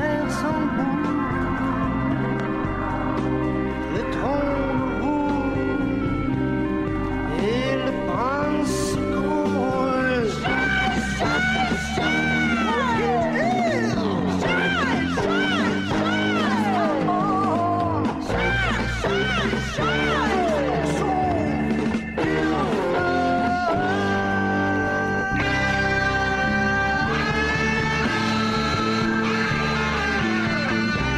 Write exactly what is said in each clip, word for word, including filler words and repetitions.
l'air s'en va, le trône roule et le prince court. Shine, shine, shine, shine, shine, shine, shine, shine, so beautiful.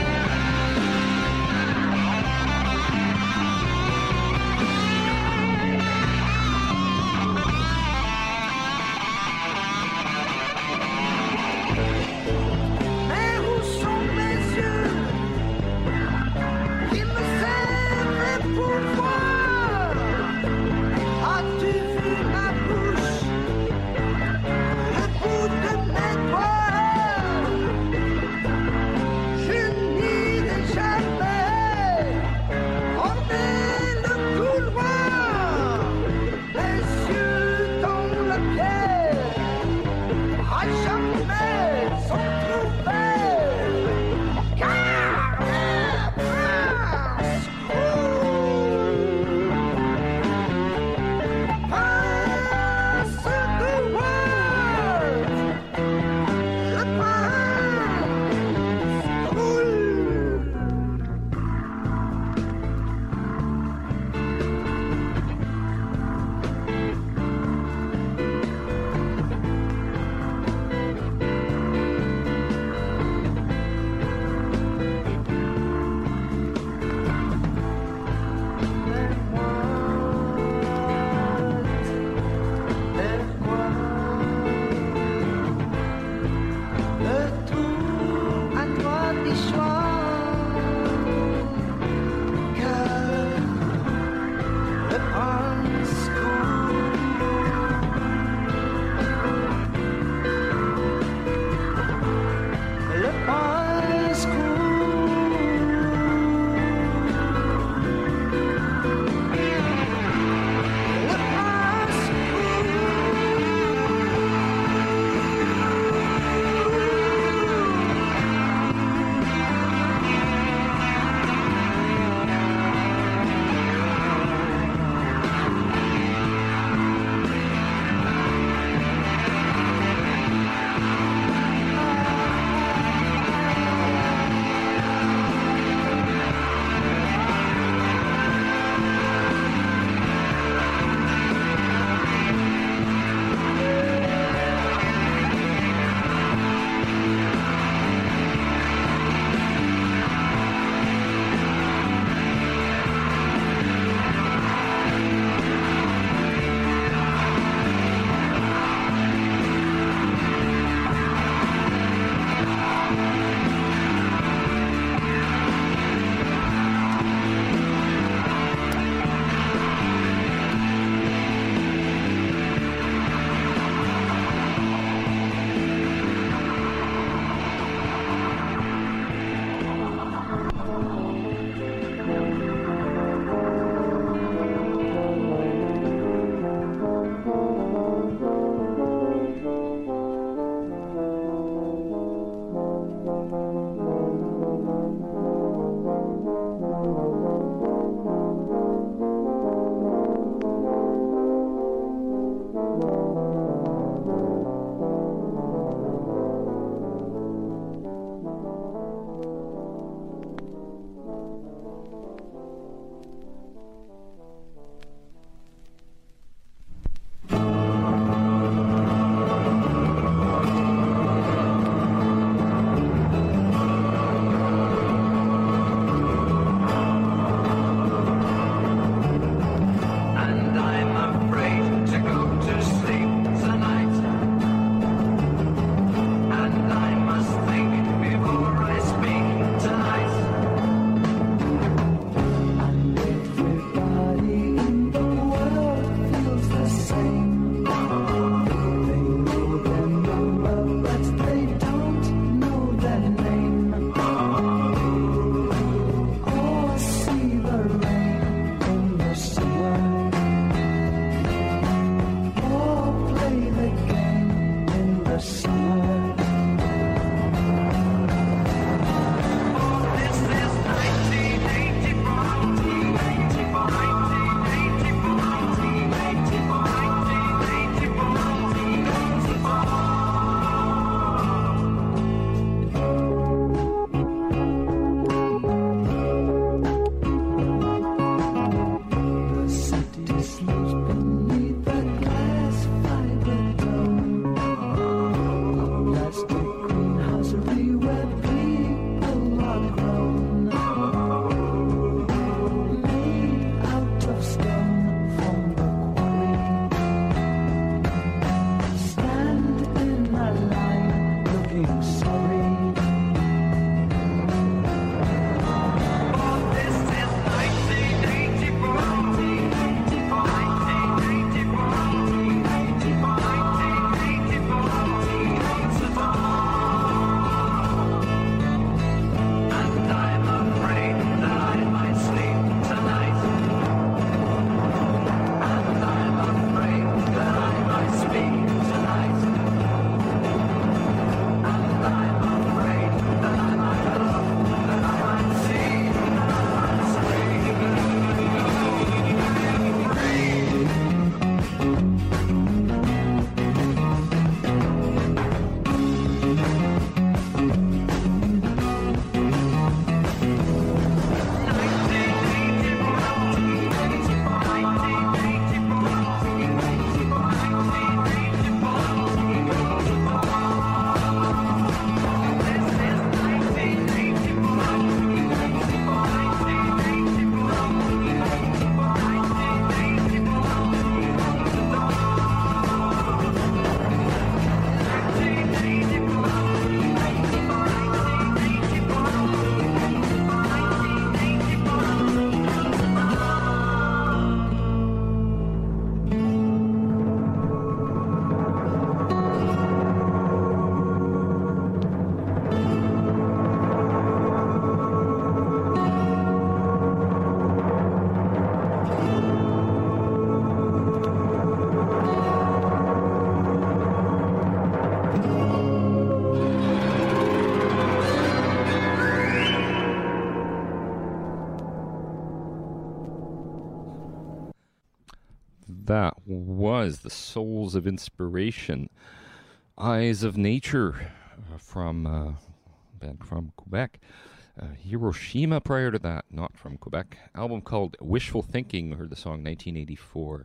that was the Souls of Inspiration, Eyes of Nature uh, from uh, band from Quebec. Uh, Hiroshima prior to that, not from Quebec. Album called Wishful Thinking, we heard the song nineteen eighty-four.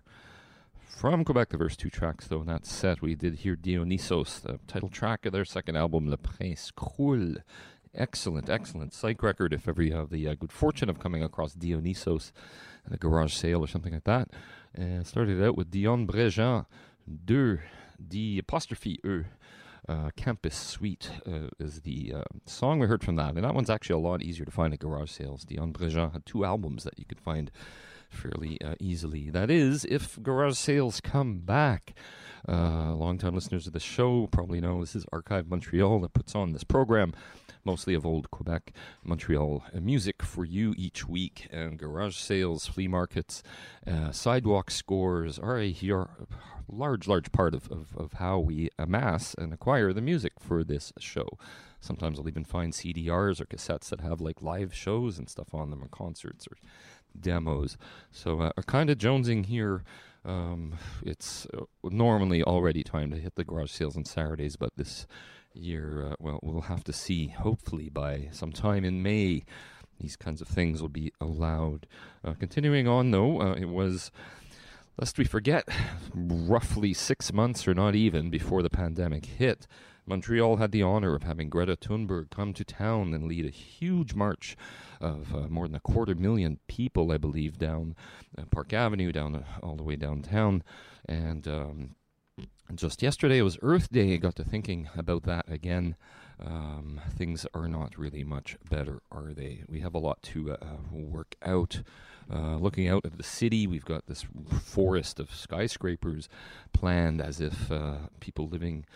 From Quebec, the first two tracks, though, in that set, we did hear Dionysos, the title track of their second album, Le Prince Cruel. Excellent, excellent psych record if ever you have the uh, good fortune of coming across Dionysos at a garage sale or something like that. Uh, started out with Dion Brejean, deux, D apostrophe E, uh, Campus Suite uh, is the uh, song we heard from that. And that one's actually a lot easier to find at garage sales. Dion Brejean had two albums that you could find fairly uh, easily. That is, if garage sales come back. Uh, long-time listeners of the show probably know this is Archive Montreal that puts on this program, mostly of old Quebec, Montreal uh, music for you each week. And garage sales, flea markets, uh, sidewalk scores are a here, large, large part of, of, of how we amass and acquire the music for this show. Sometimes I'll even find C D Rs or cassettes that have like live shows and stuff on them, or concerts or demos. So uh, are kind of jonesing here. Um, it's uh, normally already time to hit the garage sales on Saturdays, but this year, uh, well, we'll have to see. Hopefully by sometime in May, these kinds of things will be allowed. Uh, continuing on, though, uh, it was, lest we forget, roughly six months or not even before the pandemic hit, Montreal had the honor of having Greta Thunberg come to town and lead a huge march of uh, more than a quarter million people, I believe, down uh, Park Avenue, down uh, all the way downtown. And um, just yesterday, it was Earth Day. I got to thinking about that again. Um, things are not really much better, are they? We have a lot to uh, work out. Uh, looking out at the city, we've got this forest of skyscrapers planned as if uh, people living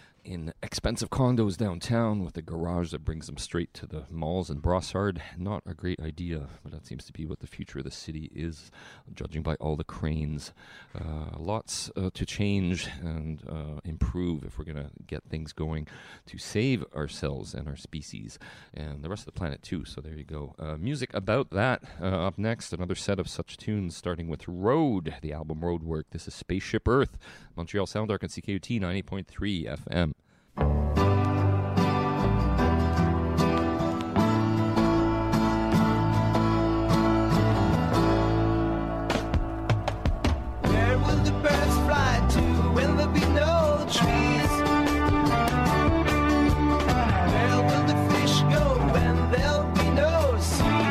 in expensive condos downtown with a garage that brings them straight to the malls in Brossard. Not a great idea, but that seems to be what the future of the city is, judging by all the cranes. Uh, lots uh, to change and uh, improve if we're going to get things going to save ourselves and our species and the rest of the planet too. So there you go. Uh, music about that. Uh, up next, another set of such tunes, starting with Road, the album Roadwork. This is Spaceship Earth, Montreal Sound Arc and C K U T ninety point three F M. Where will the birds fly to when there be no trees? Where will the fish go when there'll be no sea?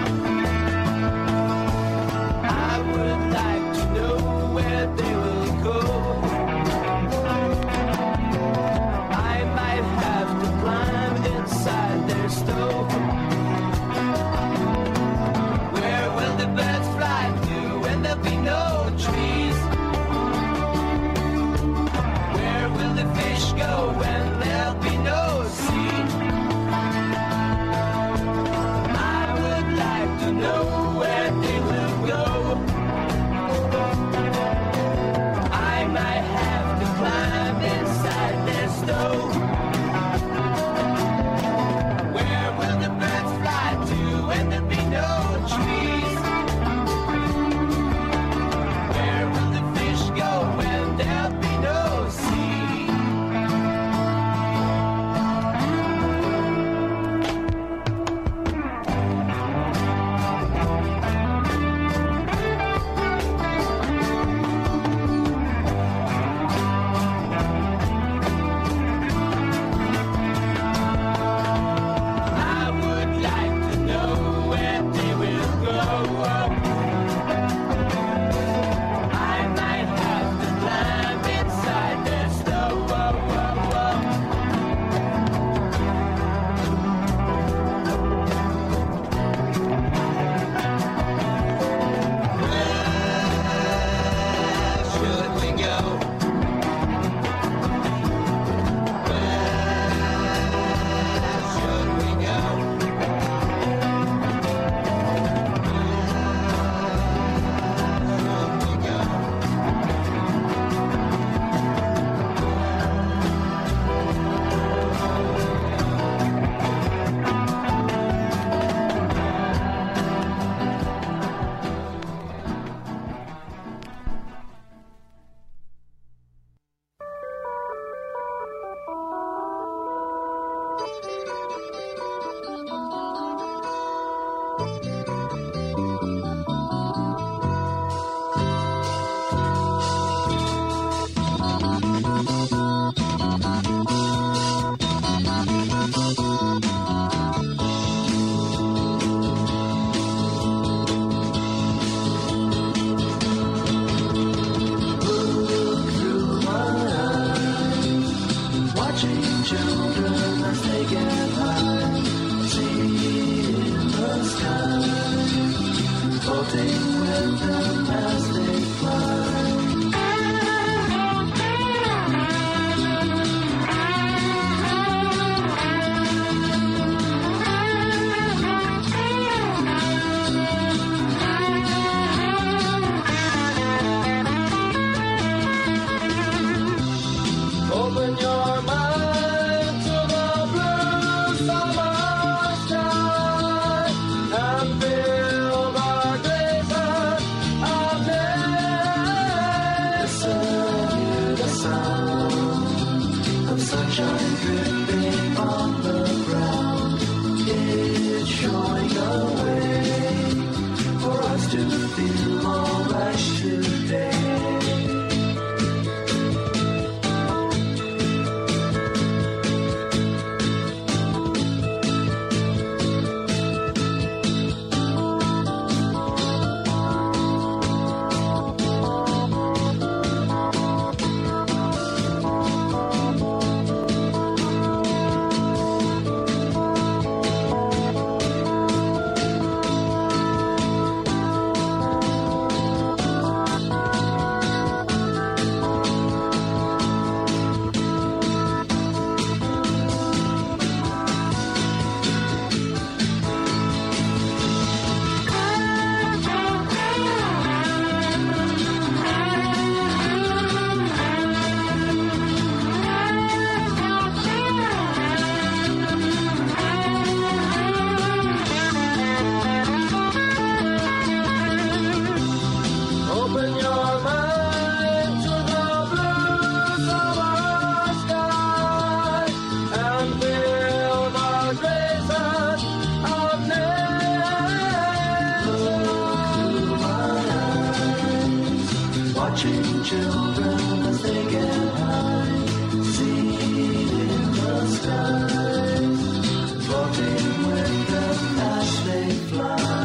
I would like to know where they will go. floating with them as they fly. Open your mind to the blue summer sky and feel the graces of day. Listen to the sound of sunshine dripping on the ground. It's showing a way for us to feel alright today. Open your mind to the blue summer sky and feel the graces of nature. Look through my eyes, watching children as they get high, seen in the skies, floating with them as they fly.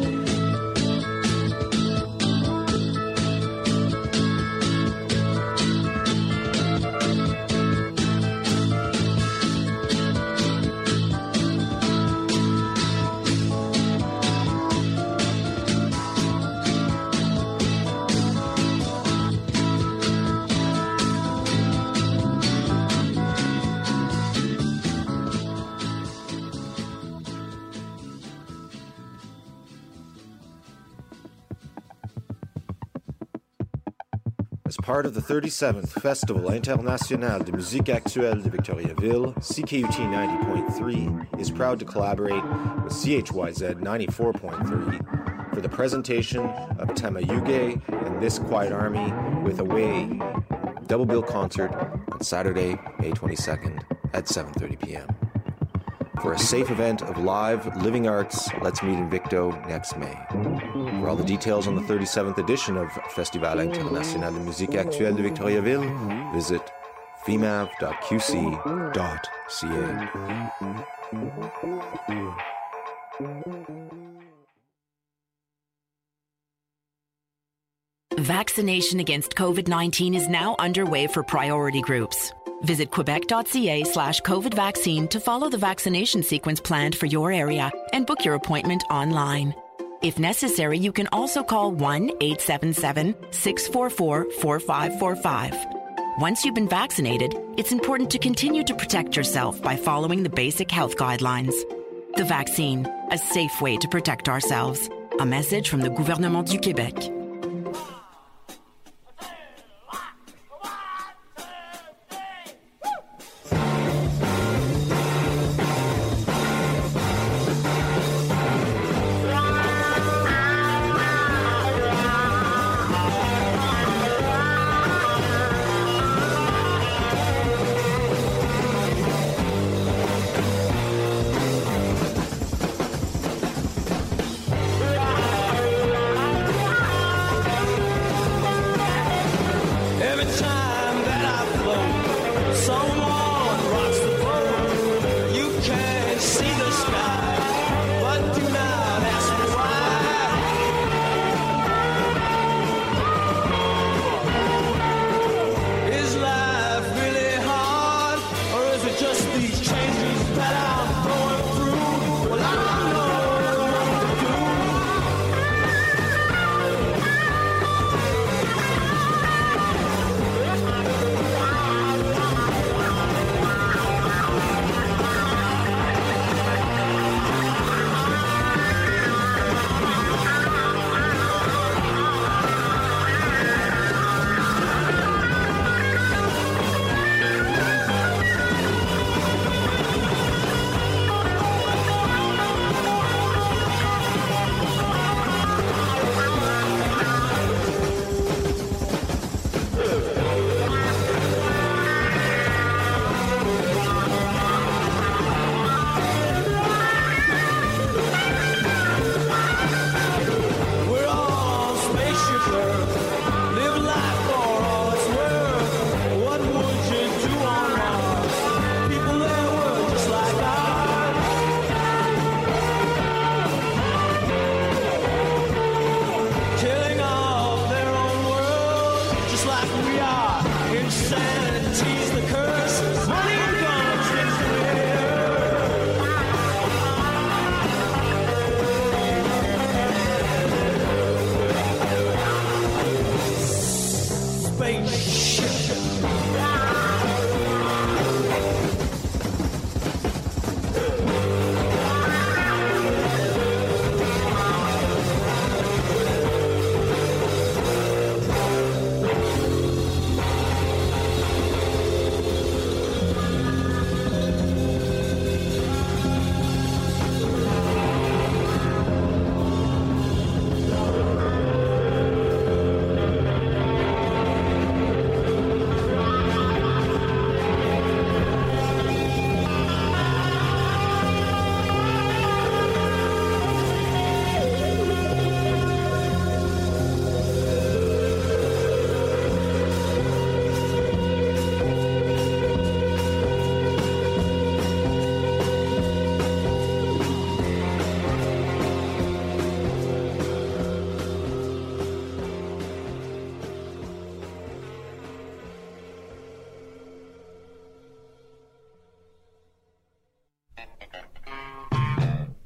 As part of the thirty-seventh Festival International de Musique Actuelle de Victoriaville, C K U T ninety point three is proud to collaborate with C H Y Z ninety-four point three for the presentation of Tamayuge and This Quiet Army with Away, double bill concert on Saturday, May twenty-second at seven thirty p.m. For a safe event of live, living arts, let's meet in Victo next May. For all the details on the thirty-seventh edition of Festival International de Musique Actuelle de Victoriaville, visit fimav dot q c dot c a. Vaccination against COVID nineteen is now underway for priority groups. Visit quebec.ca slash COVID vaccine to follow the vaccination sequence planned for your area and book your appointment online. If necessary, you can also call one eight seven seven, six four four, four five four five. Once you've been vaccinated, it's important to continue to protect yourself by following the basic health guidelines. The vaccine, a safe way to protect ourselves. A message from the Gouvernement du Québec.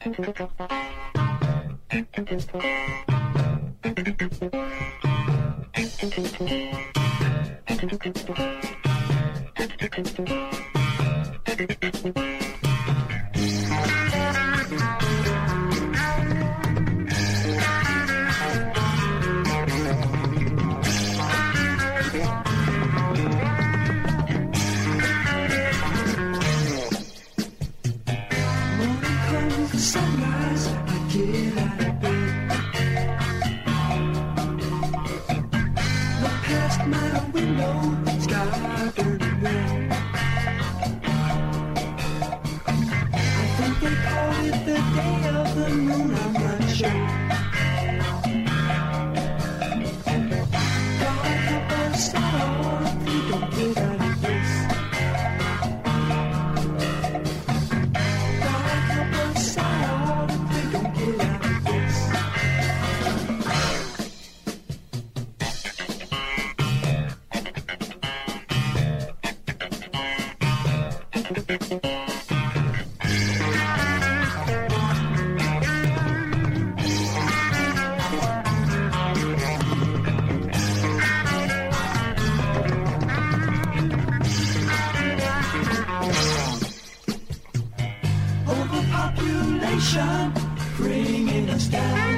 Bringing us down.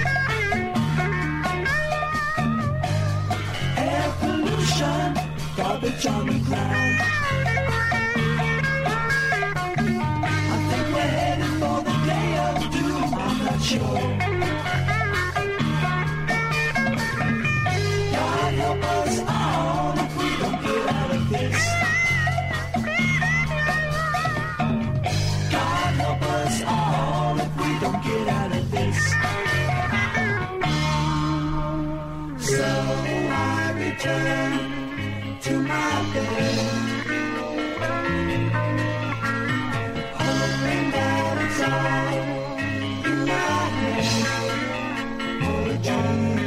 Air pollution, garbage on the ground. I think we're headed for the day of doom, I'm not sure. God help us all if we don't get out of this. God help us all if we don't get out of this. So I return to my bed, hoping that it's all in my head or a dream.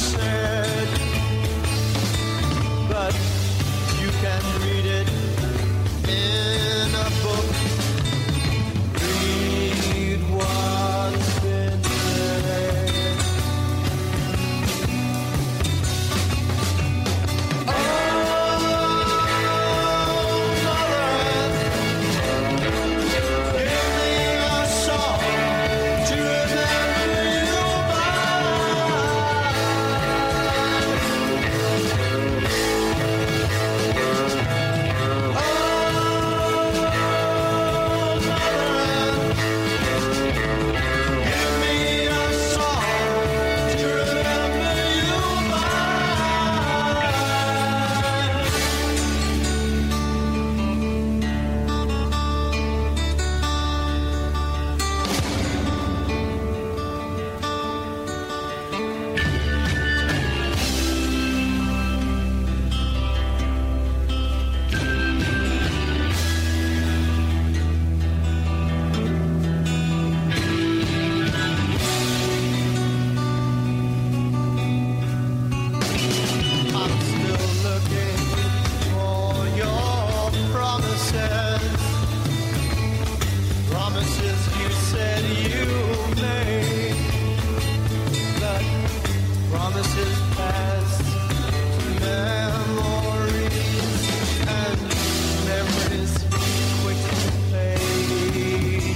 said, but you can read it in a book. Read what's been said. Oh, mother, give me a song to remember you by. I'm still looking for your promises, promises you said you made, but promises past memories, and memories quickly fade.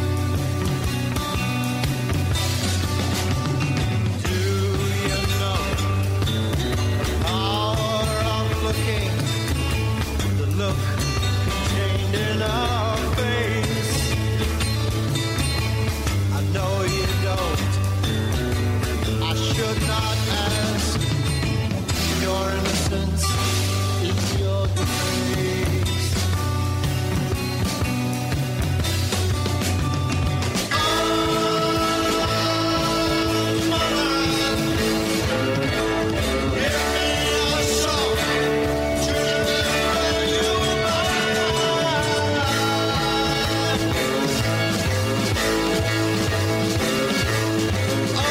Do you know power of looking, the look contained in our face? I know you don't. I should not ask. Your innocence is your disgrace. Oh, mother, give me a song to remember you by. Oh,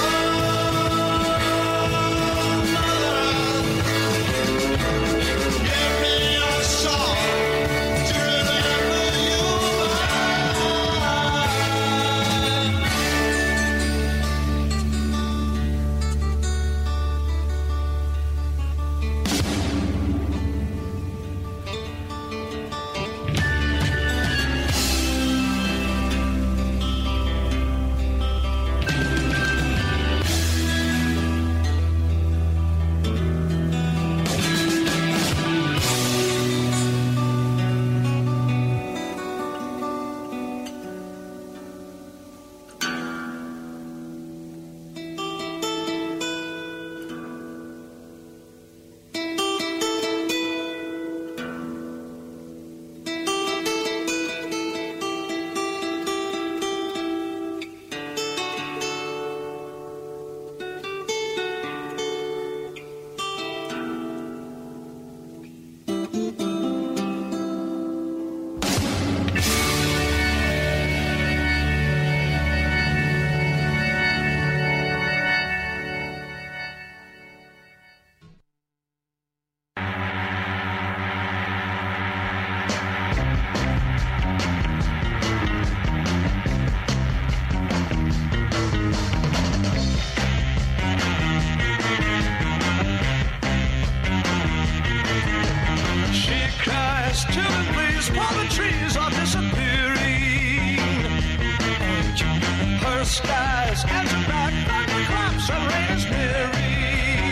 skies answer back, thunderclaps and rain is nearing.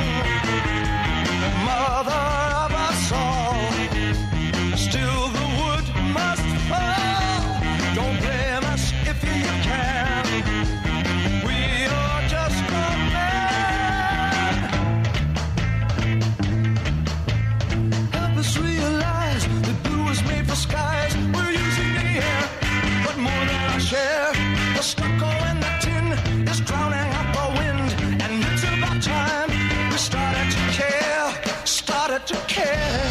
Mother of us all, still the wood must fall. Don't blame us if you can. We are just good men. Help us realize that blue is made for skies. We're using the air, but more than our share. The stucco in the tin is drowning out the wind, and it's about time we started to care, started to care.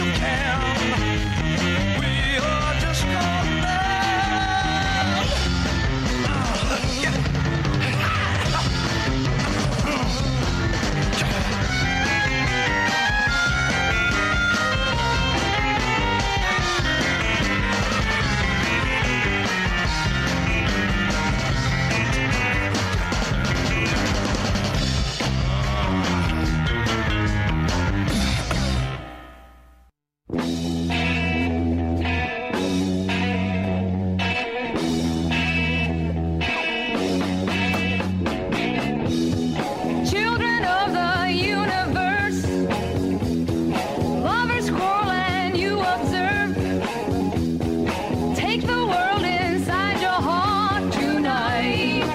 you can. We are just gone mad. Uh, yeah. Children of the universe, lovers quarrel and you observe. Take the world inside your heart tonight.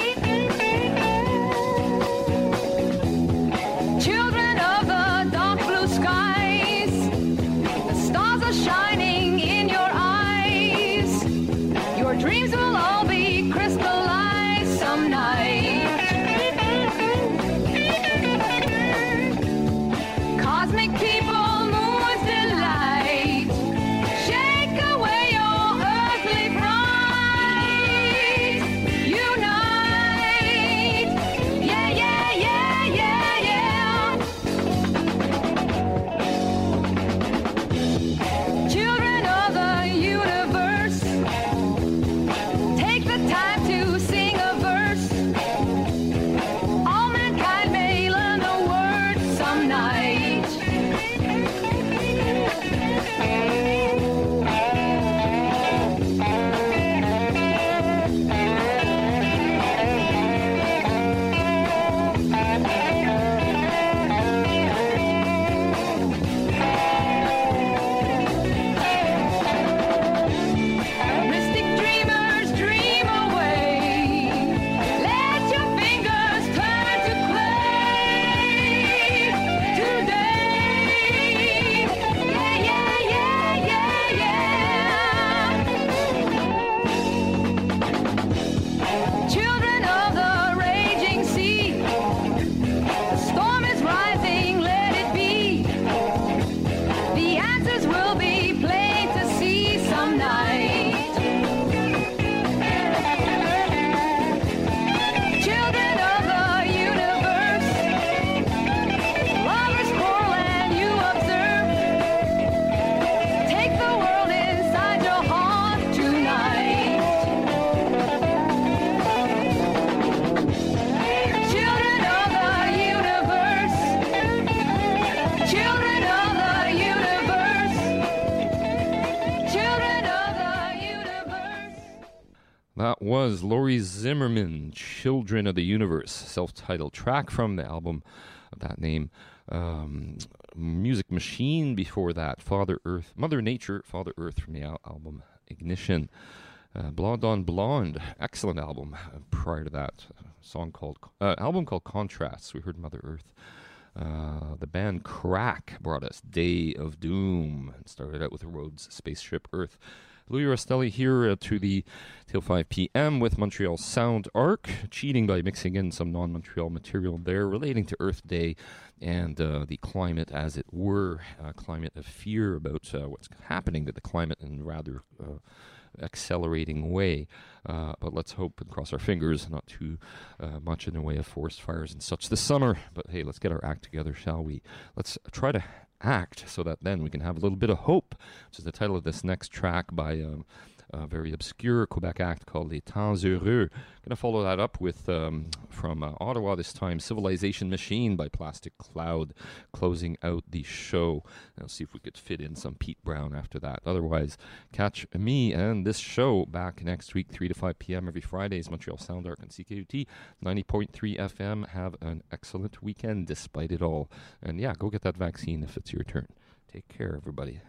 Children of the dark blue skies, the stars are shining in your eyes. Your dreams will all be crystallized some night. Cosmic people, moon's delight, shake away your earthly pride. Unite, yeah, yeah, yeah, yeah, yeah. Children of the universe, take the time to sing a verse. All mankind may learn a word some night. Mystic dreamers dream away. Let your fingers turn to clay today. Yeah, yeah, yeah, yeah, yeah. Children of the raging sea, the storm is rising, let it be. The answers will be plain to see some night. Children of the universe, lovers quarrel and you observe. Take the world inside your heart tonight. Children of the universe, children of the universe, children of the universe. That was Laurie Zimmerman, Children of the Universe, self-titled track from the album of that name. Um, Music Machine before that, Father Earth, Mother Nature, Father Earth from the al- album Ignition. Uh, Blonde on Blonde, excellent album. Uh, prior to that, a song called, uh, album called Contrasts. We heard Mother Earth. Uh, the band Crack brought us Day of Doom and started out with Rhodes Spaceship Earth. Louis Rostelli here uh, to the till five p.m. with Montreal Sound Arc, cheating by mixing in some non-Montreal material there relating to Earth Day and uh, the climate, as it were, uh, climate of fear about uh, what's happening to the climate in rather uh, accelerating way. Uh, but let's hope and cross our fingers, not too uh, much in the way of forest fires and such this summer. But hey, let's get our act together, shall we? Let's try to act so that then we can have a little bit of hope, which is the title of this next track by um, a very obscure Quebec act called Les Temps Heureux. Going to follow that up with, um, from uh, Ottawa this time, Civilization Machine by Plastic Cloud, closing out the show. And I'll see if we could fit in some Pete Brown after that. Otherwise, catch me and this show back next week, three to five p.m. every Fridays, Montreal Sound Arc and C K U T, ninety point three F M. Have an excellent weekend despite it all. And yeah, go get that vaccine if it's your turn. Take care, everybody.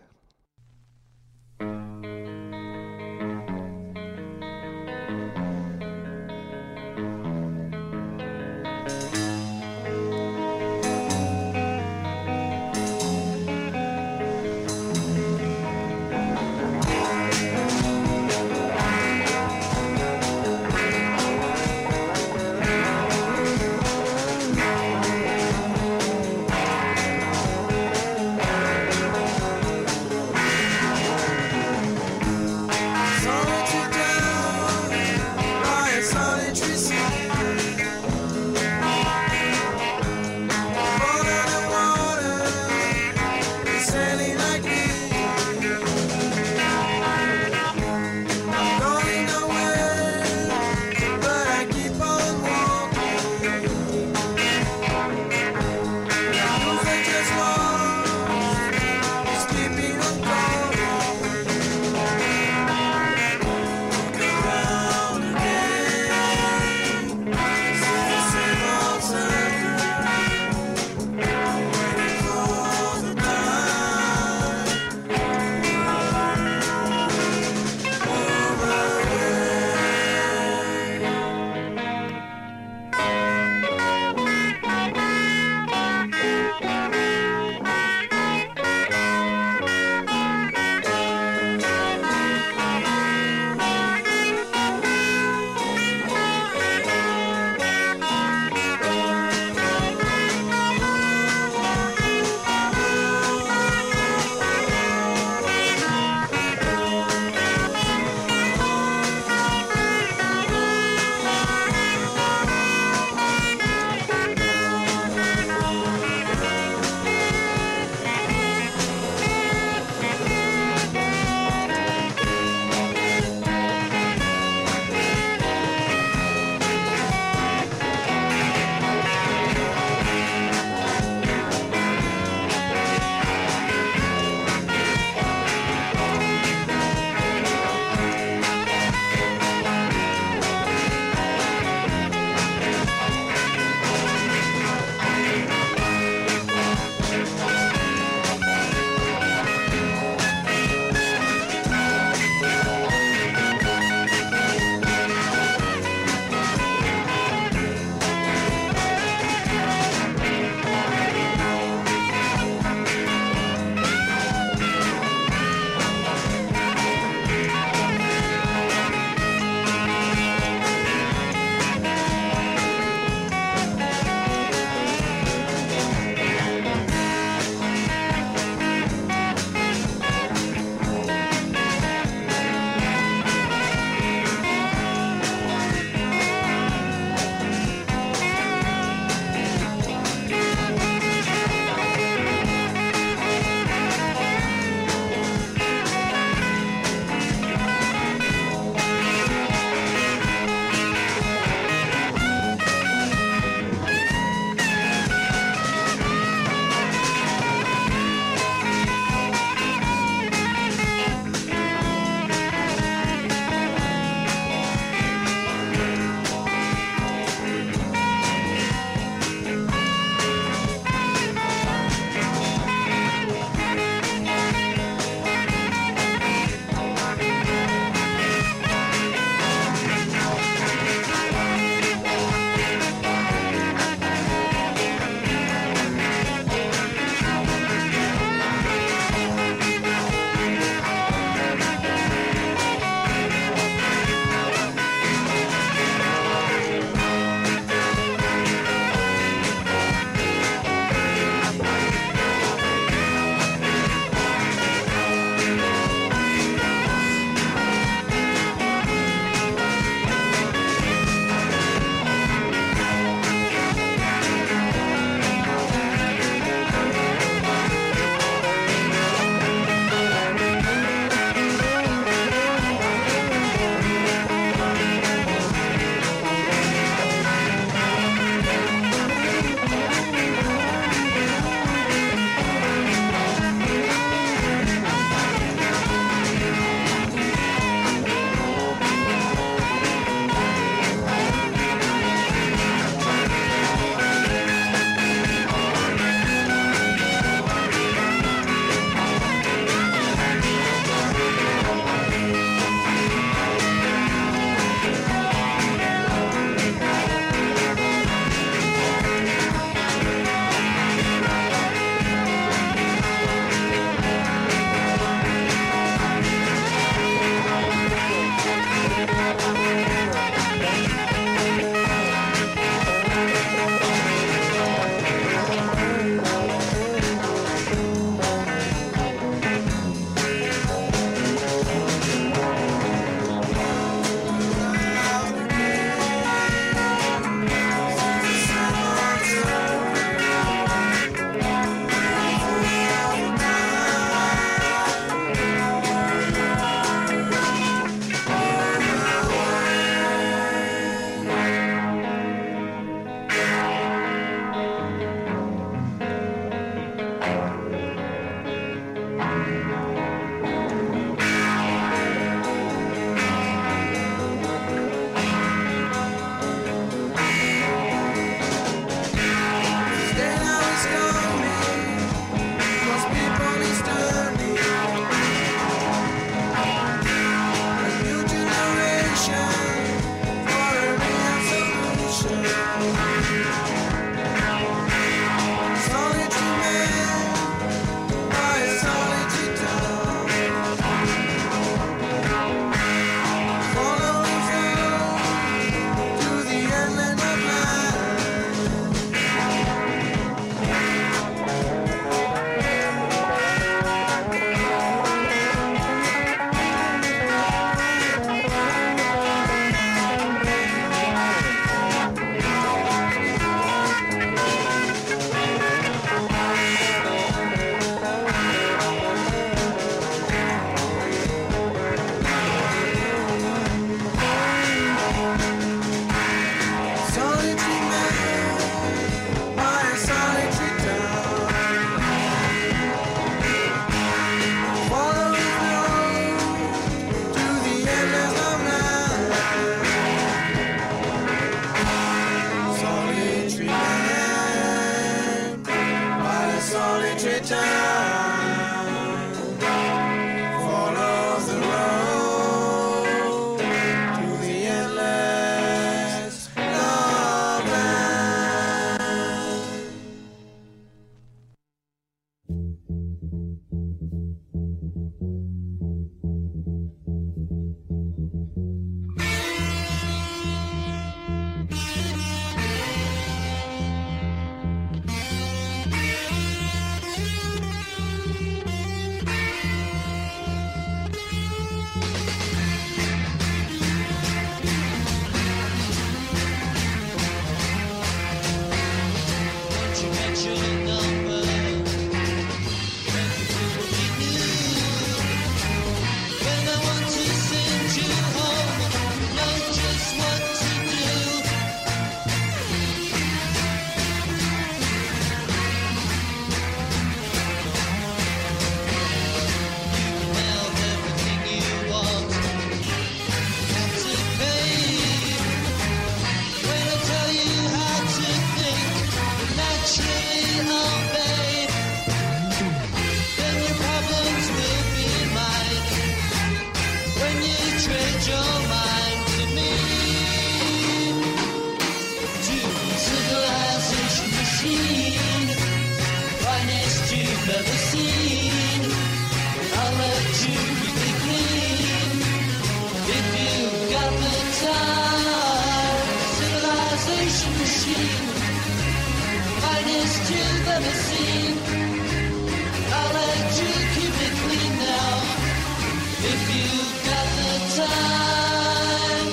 you keep it clean. If you've got the time, civilization machine, finest you've ever seen. I'll let you keep it clean now. If you've got the time.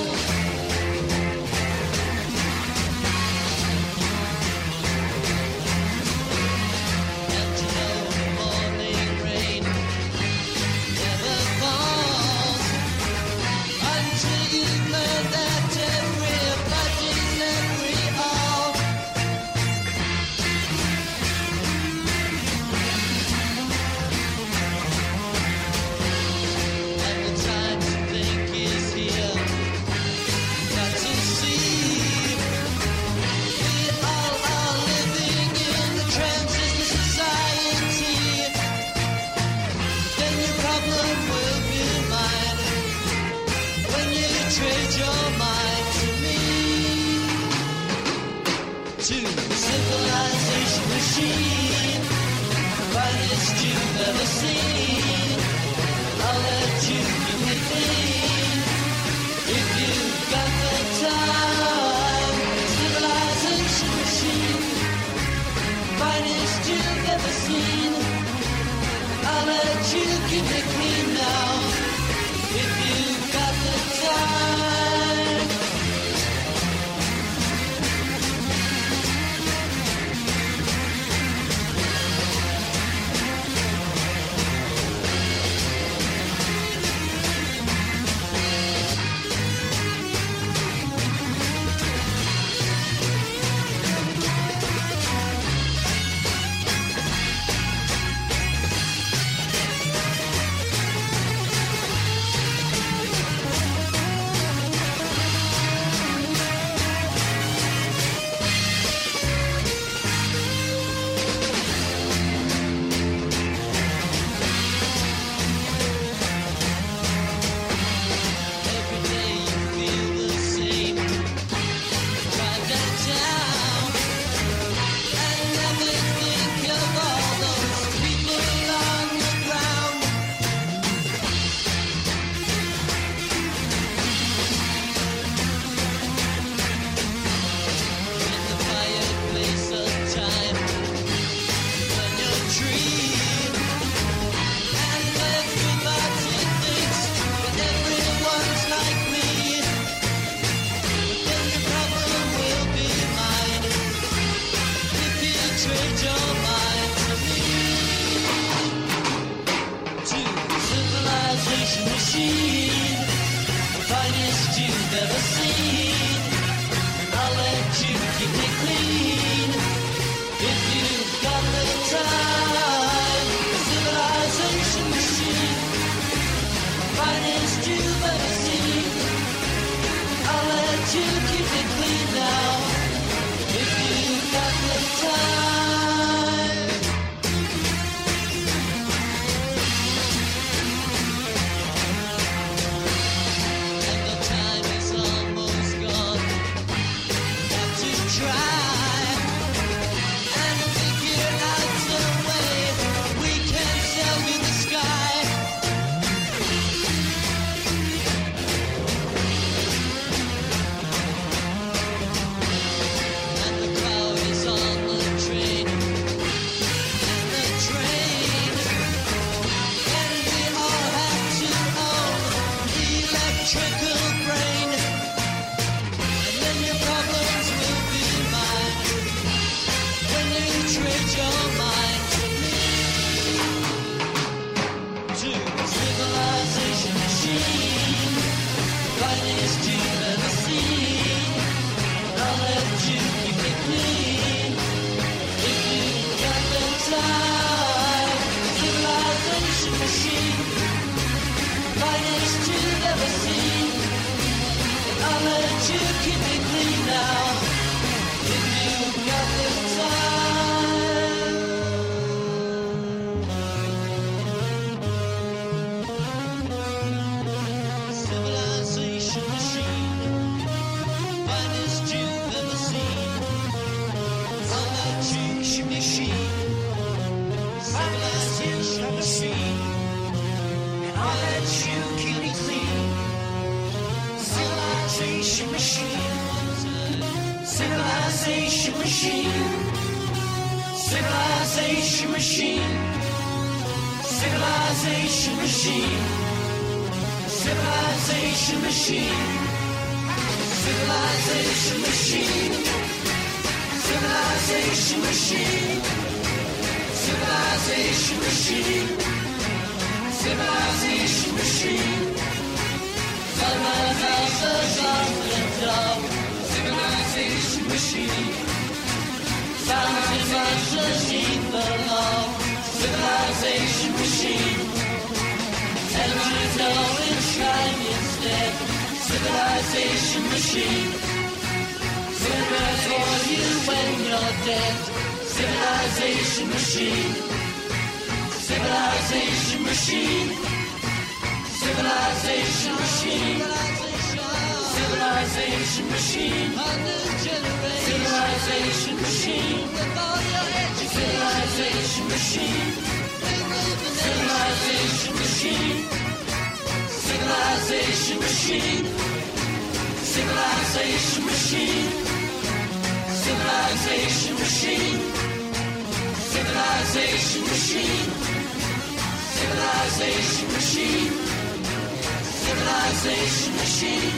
And to know the morning rain never falls until you've learned that everybody's every all. And the time to think is here. Got to see we all are living in the transistor society. Then your problem will be mine when you trade your mind to me. To civilization machine, finest you've ever seen. I'll let you keep it clean. If you've got the time, civilization machine, finest you've ever seen. I'll let you keep it clean now. If you've got the time. Every day you feel the same. Drive downtown and never think of all those people on the ground. In the fireplace of time, when your dream and everybody thinks that everyone's like me. Then your problem will be mine if you trade your mind to me. To civilization machine, finest you've ever seen. I'll let you keep it clean if you've got the time. Civilization machine, finest you've ever seen. I'll let you keep it clean now if you've got the time. And the time is almost gone. Got to try and figure out a way we can sell you the sky. And the crowd is on the train, and the train, and we all have to own the electrical brain. And then your problems will be mine when you trade your mind to me. To civilization machine, finest you've ever seen. I'll let you keep it clean if you've got the time. Civilization machine, finest you've ever seen. I'll let you keep it clean now if you've got the time. Civilization machine, finest you've ever seen. I'll let you keep it clean. Civilization machine, Civilization machine. Civilization machine. Civilization machine. Civilization machine. Civilization machine. Civilization machine. Civilization machine. Civilization machine. Civilization machine. Civilization belong. Civilization machine. And you know it's right instead. Civilization machine. Civilization for you when you're dead. Civilization machine. Civilization machine. Civilization machine. Civilization machine. Civilization machine. Civilization machine. Civilization machine. Civilization machine. Civilization machine. Civilization machine. Civilization machine. Civilization machine. Civilization machine.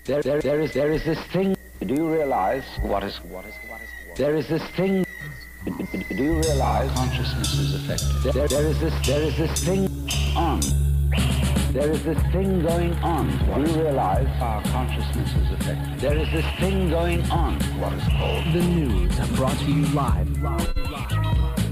There, there, there is, there is this thing. Do you realize what is, what is, what is, what? There is this thing. Do you realize consciousness is affected? There, there is this, there is this thing on. There is this thing going on. Do you realize our consciousness is affected? There is this thing going on. What is called the news, brought to you live. live, live.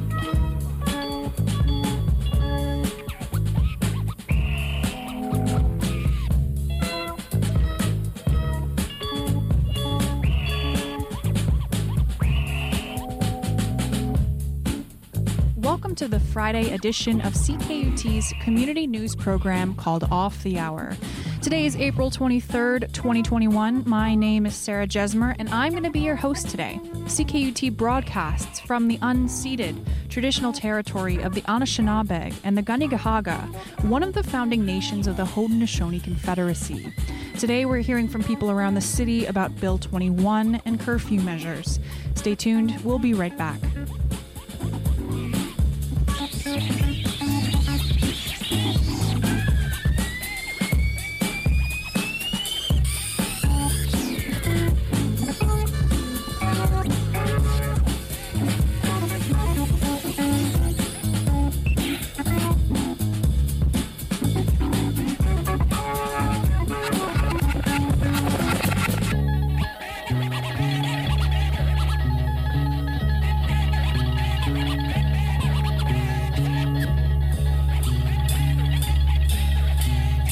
Welcome to the Friday edition of C K U T's community news program called Off the Hour. Today is April twenty-third, twenty twenty-one. My name is Sarah Jesmer, and I'm going to be your host today. C K U T broadcasts from the unceded traditional territory of the Anishinaabe and the Kanien'kehá:ka, one of the founding nations of the Haudenosaunee Confederacy. Today we're hearing from people around the city about Bill twenty-one and curfew measures. Stay tuned, we'll be right back.